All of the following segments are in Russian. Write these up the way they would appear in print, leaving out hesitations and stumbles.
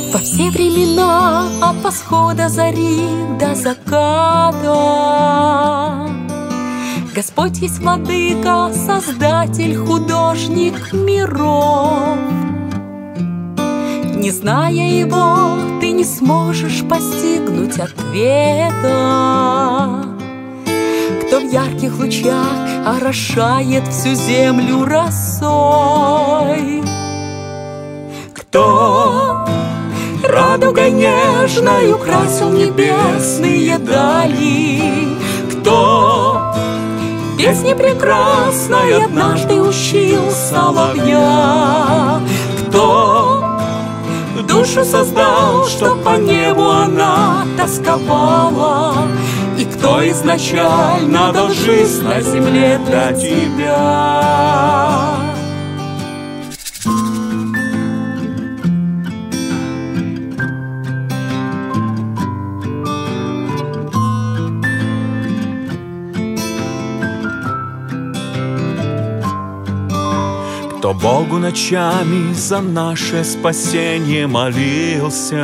Во все времена, от восхода зари до заката, Господь есть владыка, создатель, художник миров. Не зная его, ты не сможешь постигнуть ответа. Кто в ярких лучах орошает всю землю росой, кто радугой нежной украсил небесные дали, кто песни прекрасной однажды учил соловья, кто душу создал, чтоб по небу она тосковала, и кто изначально дал жизнь на земле для тебя. Кто Богу ночами за наше спасение молился,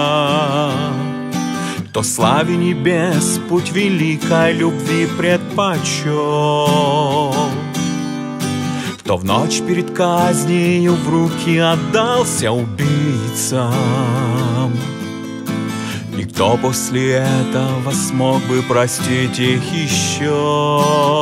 кто славе небес путь великой любви предпочел, кто в ночь перед казнью в руки отдался убийцам, и кто после этого смог бы простить их еще.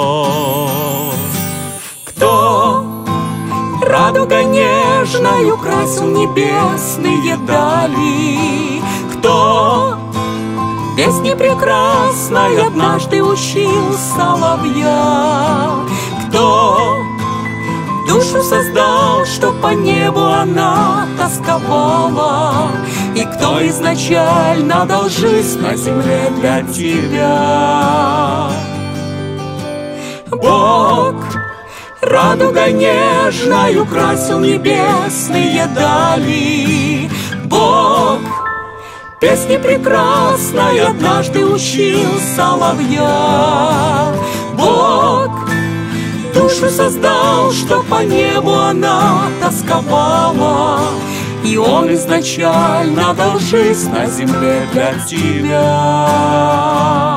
Кто радугой нежной украсил небесные дали, кто песни прекрасной однажды учил соловья, кто душу создал, чтоб по небу она тосковала, и кто изначально дал жизнь на земле для тебя. Бог радугой нежной украсил небесные дали, Бог песни прекрасной однажды учил соловья, Бог душу создал, чтоб по небу она тосковала, и Он изначально дал жизнь на земле для тебя.